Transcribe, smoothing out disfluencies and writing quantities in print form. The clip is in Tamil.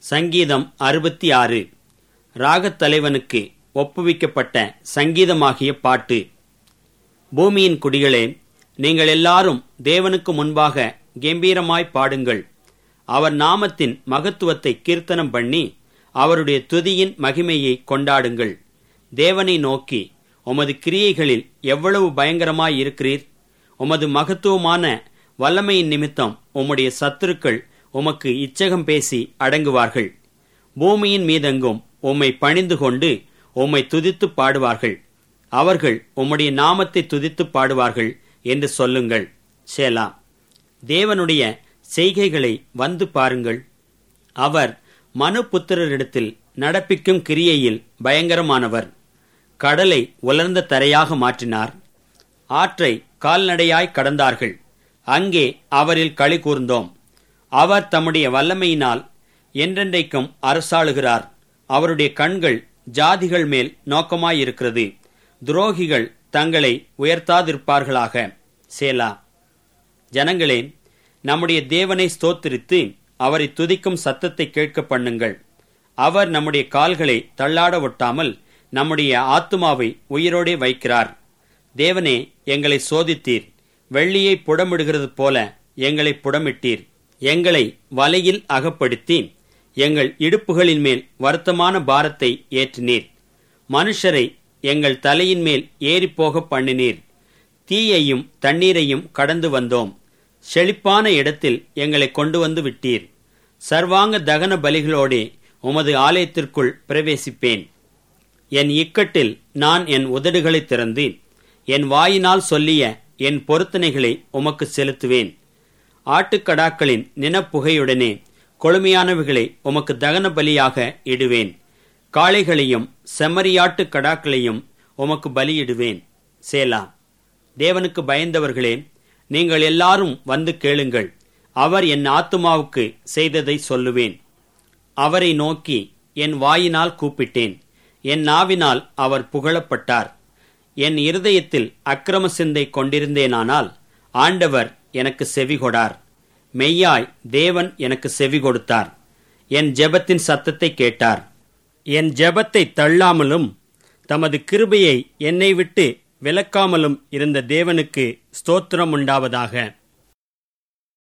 சங்கீதம் 66. ராகத்தலைவனுக்கு ஒப்புவிக்கப்பட்ட சங்கீதமாகிய பாட்டு. பூமியின் குடிகளே, நீங்கள் எல்லாரும் தேவனுக்கு முன்பாக கெம்பீரமாய் பாடுங்கள். அவர் நாமத்தின் மகத்துவத்தை கீர்த்தனம் பண்ணி அவருடைய துதியின் மகிமையை கொண்டாடுங்கள். தேவனை நோக்கி, உமது கிரியைகளில் எவ்வளவு பயங்கரமாய் இருக்கிறீர்! உமது மகத்துவமான வல்லமையின் நிமித்தம் உம்முடைய சத்துருக்கள் உமக்கு இச்சகம் பேசி அடங்குவார்கள். பூமியின் மீதெங்கும் உம்மை பணிந்து கொண்டு உம்மை துதித்து பாடுவார்கள். அவர்கள் உம்முடைய நாமத்தை துதித்து பாடுவார்கள் என்று சொல்லுங்கள். சேலா. தேவனுடைய செய்கைகளை வந்து பாருங்கள். அவர் மனுபுத்திரரிடத்தில் நடப்பிக்கும் கிரியையில் பயங்கரமானவர். கடலை உலர்ந்த தரையாக மாற்றினார். ஆற்றை கால்நடையாய் கடந்தார்கள். அங்கே அவரில் களி கூர்ந்தோம். அவர் தம்முடைய வல்லமையினால் என்றென்றைக்கும் அரசாளுகிறார். அவருடைய கண்கள் ஜாதிகள் மேல் நோக்கமாயிருக்கிறது. துரோகிகள் தங்களை உயர்த்தாதிருப்பார்களாக. சேலா. ஜனங்களே, நம்முடைய தேவனை ஸ்தோத்திரித்து அவரை துதிக்கும் சத்தத்தை கேட்க பண்ணுங்கள். அவர் நம்முடைய கால்களை தள்ளாட ஒட்டாமல் நம்முடைய ஆத்துமாவை உயிரோடே வைக்கிறார். தேவனே, எங்களை சோதித்தீர். வெள்ளியை புடமிடுகிறது போல எங்களை புடமிட்டீர். எங்களை வலையில் அகப்படுத்தி எங்கள் இடுப்புகளின் மேல் வருத்தமான பாரத்தை ஏற்றினீர். மனுஷரை எங்கள் தலையின் மேல் ஏறிப்போக பண்ணினீர். தீயையும் தண்ணீரையும் கடந்து வந்தோம். செழிப்பான இடத்தில் எங்களை கொண்டு வந்து விட்டீர். சர்வாங்க தகன பலிகளோடே உமது ஆலயத்திற்குள் பிரவேசிப்பேன். என் இக்கட்டில் நான் என் உதடுகளை திறந்து என் வாயினால் சொல்லிய என் பொருத்தனைகளை உமக்கு செலுத்துவேன். ஆட்டுக்கடாக்களின் நினப்புகையுடனே கொழுமையானவைகளை உமக்கு தகன பலியாக இடுவேன். காளைகளையும் செம்மறியாட்டு கடாக்களையும் உமக்கு பலியிடுவேன். சேலா. தேவனுக்கு பயந்தவர்களே, நீங்கள் எல்லாரும் வந்து கேளுங்கள். அவர் என் ஆத்துமாவுக்கு செய்ததை சொல்லுவேன். அவரை நோக்கி என் வாயினால் கூப்பிட்டேன். என் நாவினால் அவர் புகழப்பட்டார். என் இருதயத்தில் அக்கிரம சிந்தை கொண்டிருந்தேனானால் ஆண்டவர் எனக்கு செவிகொடார். மெய்யாய் தேவன் எனக்கு செவி கொடுத்தார். என் ஜெபத்தின் சத்தத்தை கேட்டார். என் ஜெபத்தை தள்ளாமலும் தமது கிருபையை என்னை விட்டு விலக்காமலும் இருந்த தேவனுக்கு ஸ்தோத்திரம் உண்டாவதாக.